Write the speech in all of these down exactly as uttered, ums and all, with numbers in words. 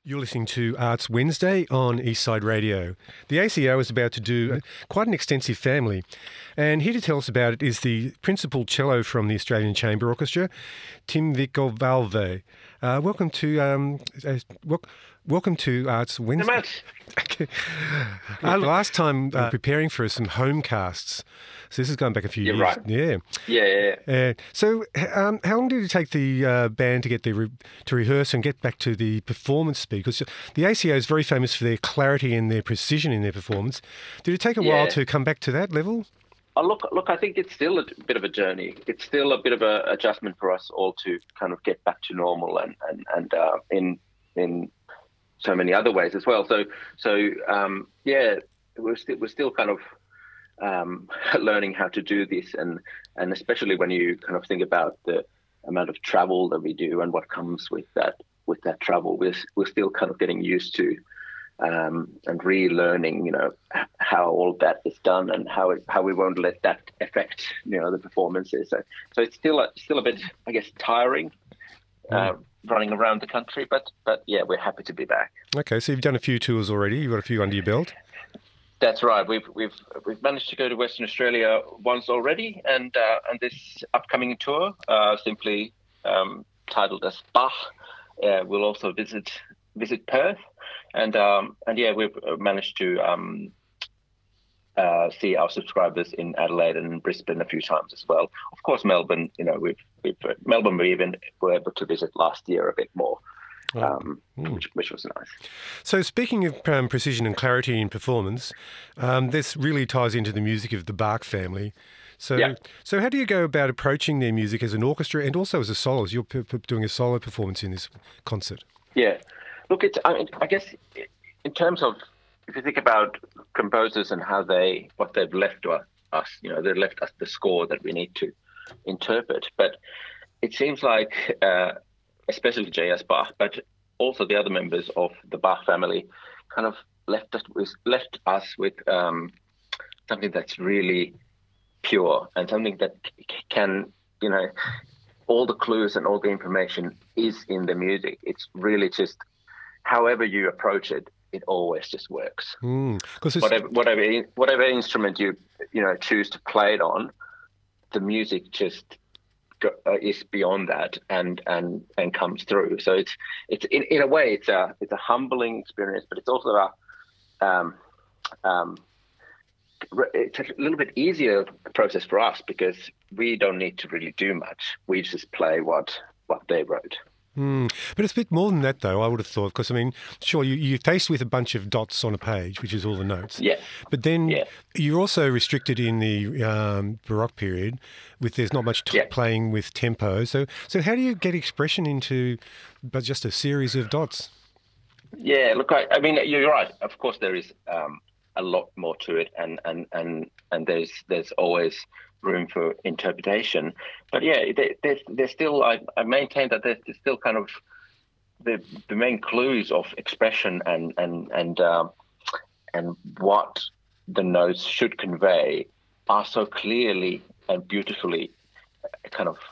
You're listening to Arts Wednesday on Eastside Radio. The A C O is about to do quite an extensive family, and here to tell us about it is the principal cello from the Australian Chamber Orchestra, Tim Vicovalve. Uh, welcome to um, uh, wel- welcome to Arts Wednesday. Okay. Uh, last time uh, preparing for some home casts. So this is going back a few You're years. right. Yeah. Yeah, yeah, yeah. Uh, so um, how long did it take the uh, band to get the re- to rehearse and get back to the performance speed? Because the A C O is very famous for their clarity and their precision in their performance. Did it take a Yeah. while to come back to that level? Oh, look, look. I think it's still a bit of a journey. It's still a bit of an adjustment for us all to kind of get back to normal, and and and uh, in in so many other ways as well. So so um, yeah, we're still we're still kind of um, learning how to do this, and and especially when you kind of think about the amount of travel that we do and what comes with that with that travel, we're we're still kind of getting used to. Um, and relearning, you know, h- how all of that is done and how it, how we won't let that affect, you know, the performances. So, so it's still a, still a bit, I guess, tiring, uh, running around the country. But but yeah, we're happy to be back. Okay, so you've done a few tours already. You've got a few under your belt. That's right. We've we've we've managed to go to Western Australia once already, and uh, and this upcoming tour, uh, simply um, titled as Bach, uh, will also visit visit Perth. And um, and yeah, we've managed to um, uh, see our subscribers in Adelaide and Brisbane a few times as well. Of course, Melbourne. You know, we've, we've Melbourne we even were able to visit last year a bit more, um, Oh. Mm. which which was nice. So speaking of um, precision and clarity in performance, um, this really ties into the music of the Bach family. So, Yeah. so how do you go about approaching their music as an orchestra and also as a soloist? You're p- p- doing a solo performance in this concert. Yeah. Look, it's. I, mean, I guess in terms of if you think about composers and how they what they've left to us, you know, they've left us the score that we need to interpret. But it seems like, uh, especially J S Bach, but also the other members of the Bach family, kind of left us with left us with um, something that's really pure and something that c- can, you know, all the clues and all the information is in the music. It's really just. However you approach it, it always just works. Mm, 'cause it's, Whatever, whatever, whatever instrument you you know choose to play it on, the music just go, uh, is beyond that and and and comes through. So it's it's in, in a way it's a it's a humbling experience, but it's also a um, um, it's a little bit easier process for us because we don't need to really do much. We just play what what they wrote. Mm. But it's a bit more than that, though, I would have thought, because, I mean, sure, you, you're faced with a bunch of dots on a page, which is all the notes. Yeah. But then Yeah. you're also restricted in the um, Baroque period with there's not much t- Yeah. playing with tempo. So so how do you get expression into but just a series of dots? Yeah, look, I, I mean, you're right. Of course, there is um, a lot more to it, and and and and there's there's always room for interpretation. But yeah, there, there's there's still I, I maintain that there's, there's still kind of the the main clues of expression and and and um, and what the notes should convey are so clearly and beautifully kind of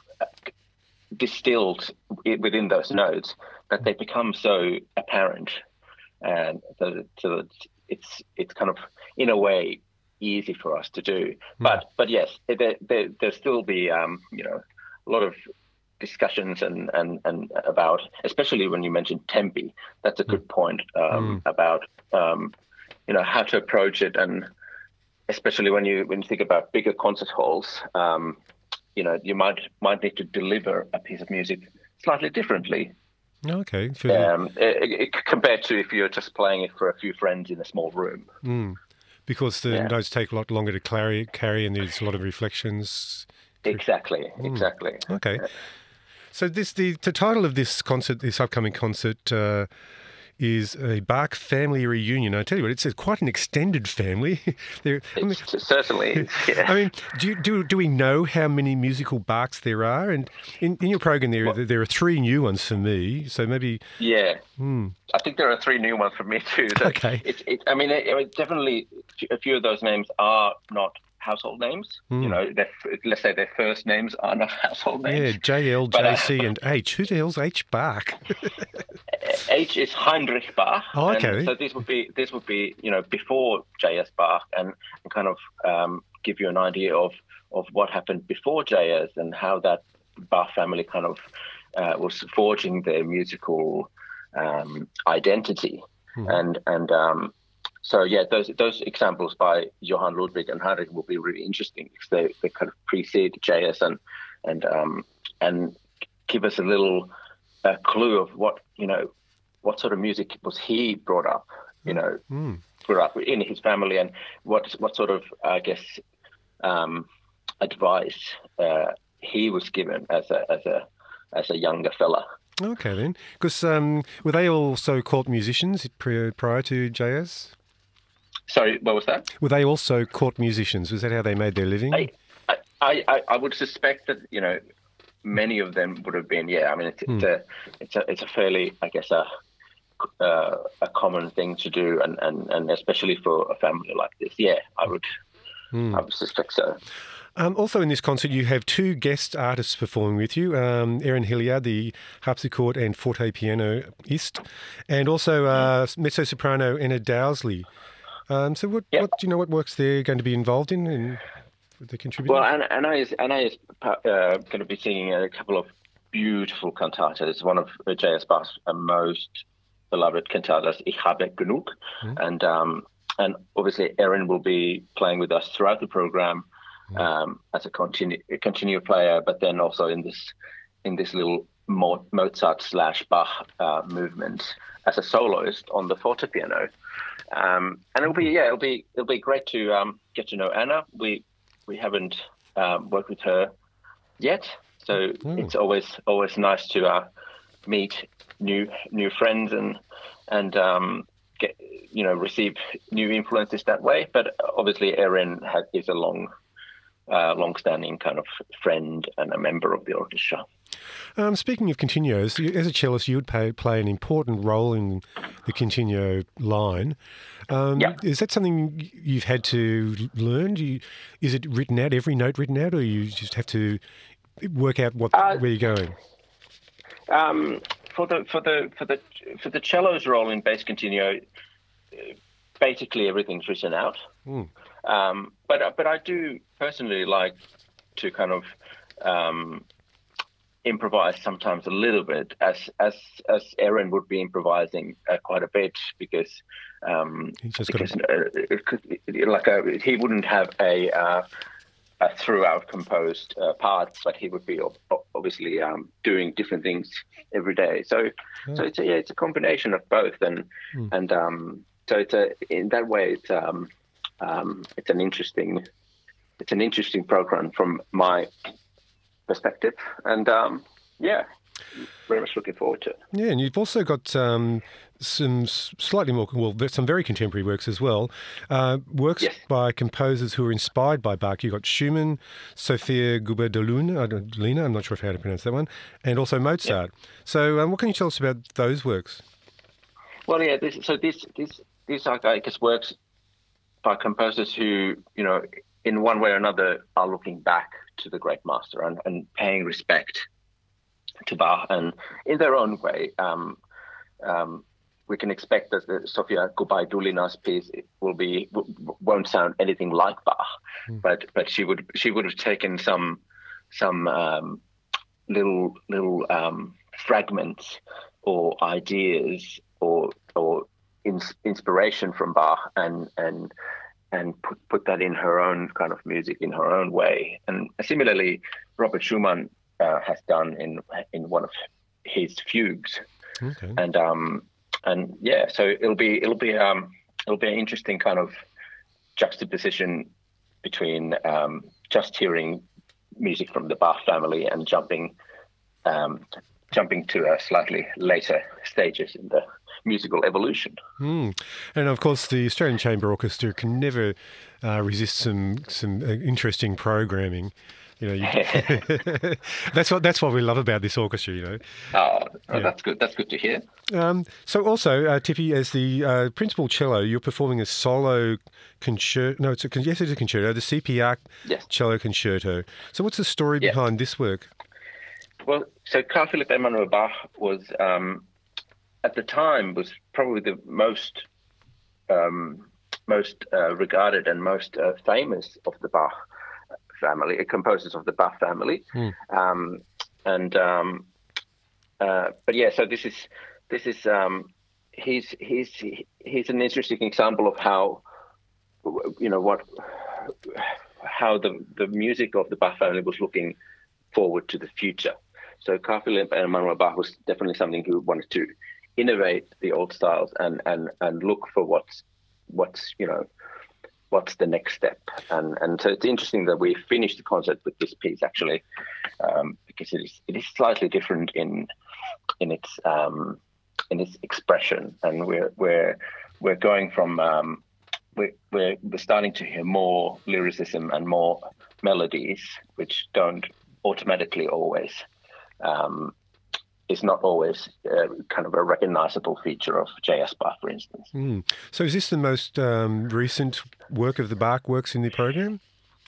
distilled within those notes that they become so apparent, and so, so it's it's kind of in a way easy for us to do. But but yes, there there there'll still be um you know a lot of discussions and and and about, especially when you mentioned tempi. That's a good point um, Mm. about um you know how to approach it, and especially when you when you think about bigger concert halls. Um, you know, you might might need to deliver a piece of music slightly differently Okay. For the- um, i- i- compared to if you're just playing it for a few friends in a small room. mm. Because the Yeah. notes take a lot longer to carry, carry and there's a lot of reflections. Exactly, exactly. Okay. So this the, the title of this concert, this upcoming concert, uh, is a Bach family reunion. I tell you what, it's a, quite an extended family. There, I mean, It certainly is. Yeah. I mean, do, you, do do we know how many musical Bachs there are? And in, in your program, there Well- there are three new ones for me. So maybe, yeah. hmm, I think there are three new ones for me too. So Okay. It's, it, I mean, it, it definitely a few of those names are not household names. Mm. You know, their, let's say their first names are not household names. Yeah, J L, But, uh, J C, and H. Who the hell's H. Bach? H is Heinrich Bach. Oh, okay. And so this would be this would be you know before J S Bach, and, and kind of um, give you an idea of of what happened before J S and how that Bach family kind of uh, was forging their musical um, identity. Mm-hmm. And and um, so yeah, those those examples by Johann Ludwig and Heinrich will be really interesting because they, they kind of precede J S and and um, and give us a little uh, clue of what you know what sort of music was he brought up, you know, mm. brought up in his family, and what what sort of I guess um, advice uh, he was given as a as a as a younger fella. Okay, then, because um, were they also court musicians prior to J S? Sorry, what was that? Were they also court musicians? Was that how they made their living? I I, I, I would suspect that you know many of them would have been. Yeah, I mean it's, mm. it's a it's a it's a fairly I guess a uh, a common thing to do, and, and, and especially for a family like this. Yeah, I would mm. I would suspect so. Um, also in this concert, you have two guest artists performing with you, um, Erin Hilliard, the harpsichord and forte pianoist, and also uh, mezzo-soprano Anna Dowsley. Um, so what, yep. what do you know what works they're going to be involved in and the contributors? Well, Anna, Anna is, Anna is uh, going to be singing a couple of beautiful cantatas. It's one of J S Bach's most beloved cantatas, Ich habe genug. Mm. And, um, and obviously Erin will be playing with us throughout the program. Um, as a continue continue player, but then also in this in this little Mo- Mozart slash Bach uh, movement as a soloist on the fortepiano, um, and it'll be yeah it'll be it'll be great to um, get to know Anna. We we haven't um, worked with her yet, so mm. it's always always nice to uh, meet new new friends and and um, get you know receive new influences that way. But obviously, Erin has, is a long Uh, long-standing kind of friend and a member of the orchestra. Um, speaking of continuos, as a cellist, you would play, play an important role in the continuo line. Um, yeah. Is that something you've had to learn? Do you, is it written out, every note written out, or you just have to work out what uh, where you're going? Um, for the for the for the for the cello's role in bass continuo, basically everything's written out. Mm. Um, but but I do personally like to kind of um, improvise sometimes a little bit, as as as Erin would be improvising uh, quite a bit because um, because uh, it could, like a, he wouldn't have a uh, a throughout composed uh, part, but he would be obviously um, doing different things every day. So oh. so it's a, yeah it's a combination of both, and mm. and um, so it's a in that way it's. Um, Um, it's an interesting, it's an interesting program from my perspective, and um, yeah, very much looking forward to it. Yeah, and you've also got um, some slightly more, well, some very contemporary works as well. Uh, works yes. by composers who are inspired by Bach. You've got Schumann, Sophia Guberdeluna, Lena, I'm not sure how to pronounce that one, and also Mozart. Yep. So, um, what can you tell us about those works? Well, yeah, this, so this, this, these are, I guess, works by composers who, you know, in one way or another are looking back to the great master and, and paying respect to Bach. And in their own way, um, um, we can expect that the Sofia Gubaidulina's piece will be w- won't sound anything like Bach, mm. but but she would she would have taken some some um, little little um, fragments or ideas or or In, inspiration from Bach and and and put, put that in her own kind of music in her own way. And similarly, Robert Schumann uh, has done in in one of his fugues. Okay. And um and yeah, so it'll be it'll be um it'll be an interesting kind of juxtaposition between um, just hearing music from the Bach family and jumping um, jumping to uh, slightly later stages in the musical evolution. Mm. And of course, the Australian Chamber Orchestra can never uh, resist some some uh, interesting programming. You know, you, that's what that's what we love about this orchestra. You know. Oh, oh yeah. that's good. That's good to hear. Um, so also, uh, Tippy, as the uh, principal cello, you're performing a solo concerto. No, it's a yes, it's a concerto. The C P R yes. cello concerto. So, what's the story yes. behind this work? Well, so Carl Philipp Emanuel Bach was, um, at the time, was probably the most um, most uh, regarded and most uh, famous of the Bach family, uh, composers of the Bach family. Mm. Um, and um, uh, but yeah, so this is this is um, he's he's he's an interesting example of how, you know, what how the the music of the Bach family was looking forward to the future. So Carl Philipp Emanuel Bach was definitely something who wanted to innovate the old styles and and and look for what's what's you know what's the next step. And and so it's interesting that we finished the concert with this piece actually, um, because it is it is slightly different in in its um, in its expression, and we're we're we're going from um, we're, we're we're starting to hear more lyricism and more melodies, which don't automatically always. Um, is not always uh, kind of a recognizable feature of J S Bach, for instance. Mm. So is this the most um, recent work of the Bach works in the program?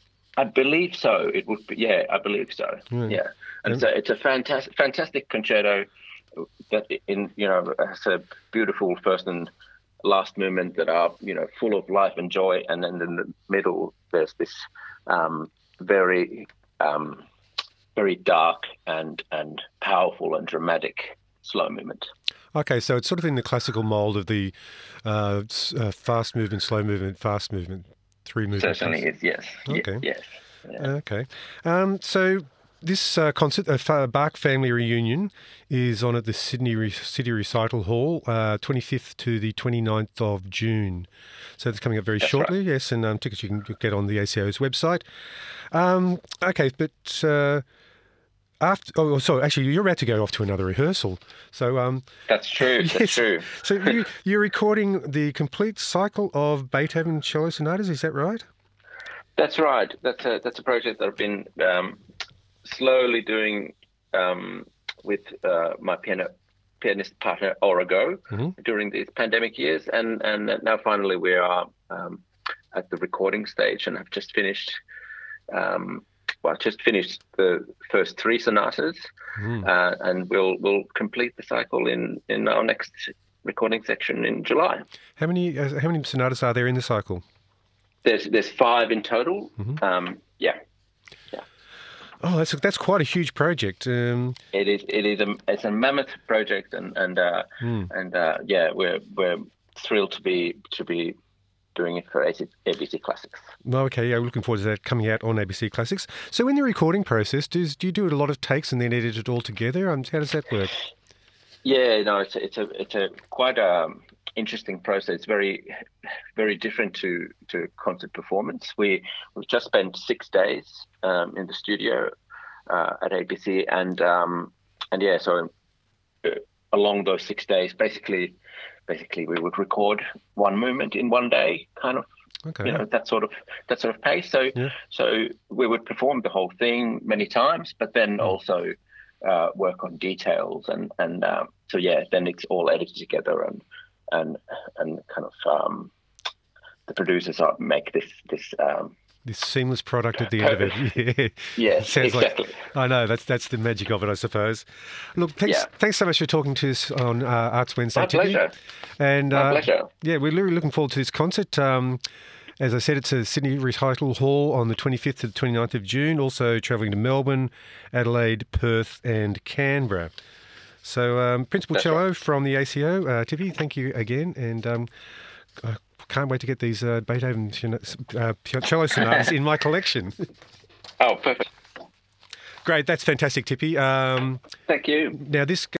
I believe so. It would be, yeah, I believe so. Mm. Yeah. And mm. so it's a fantastic, fantastic concerto that in, you know, has a beautiful first and last movement that are, you know, full of life and joy. And then in the middle, there's this um, very, um, very dark and and powerful and dramatic slow movement. Okay, so it's sort of in the classical mold of the uh, uh, fast movement, slow movement, fast movement, three movements. Certainly is, yes. Okay. Yes. Yeah. Okay. Um, so this uh, concert, uh, Bach Family Reunion, is on at the Sydney Re- City Recital Hall, uh, twenty-fifth to the twenty-ninth of June. So it's coming up very That's shortly, right. yes, and um, tickets you can get on the A C O's website. Um, okay, but... Uh, After, oh, sorry, actually, you're about to go off to another rehearsal. So um, That's true, that's yes. true. So you, you're recording the complete cycle of Beethoven cello sonatas, is that right? That's right. That's a, that's a project that I've been um, slowly doing um, with uh, my piano, pianist partner, Origo, mm-hmm. during these pandemic years. And, and now finally we are um, at the recording stage, and I've just finished... Um, Well, I just finished the first three sonatas, mm. uh, and we'll we'll complete the cycle in, in our next recording section in July. How many uh, how many sonatas are there in the cycle? There's there's five in total. Mm-hmm. Um, yeah, yeah. Oh, that's that's quite a huge project. Um, it is it is a it's a mammoth project, and and uh, mm. and uh, yeah, we're we're thrilled to be to be. doing it for A B C Classics. Okay, yeah, we're looking forward to that coming out on A B C Classics. So in the recording process, does, do you do a lot of takes and then edit it all together? Um, how does that work? Yeah, no, it's a, it's a it's a quite um, interesting process. It's very very different to, to concert performance. We we've just spent six days um, in the studio uh, at A B C, and um, and yeah, so uh, along those six days, basically. Basically, we would record one movement in one day, kind of, okay. you know, that sort of that sort of pace. So, yeah. so we would perform the whole thing many times, but then mm. also uh, work on details, and and um, so yeah, then it's all edited together, and and and kind of um, the producers are make this this. Um, This seamless product at the end of it. Yeah, yes, Sounds exactly. Like, I know, that's that's the magic of it, I suppose. Look, thanks yeah. thanks so much for talking to us on uh, Arts Wednesday. My pleasure. And, My uh, pleasure. Yeah, we're really looking forward to this concert. Um, as I said, it's at Sydney Recital Hall on the twenty-fifth to the twenty-ninth of June, also travelling to Melbourne, Adelaide, Perth and Canberra. So, um, Principal that's Cello right. from the A C O, uh, Tippy, thank you again. And um, I can't wait to get these uh, Beethoven uh, cello sonatas in my collection. Oh, perfect. Great, that's fantastic, Tippy. Um, Thank you. Now, this...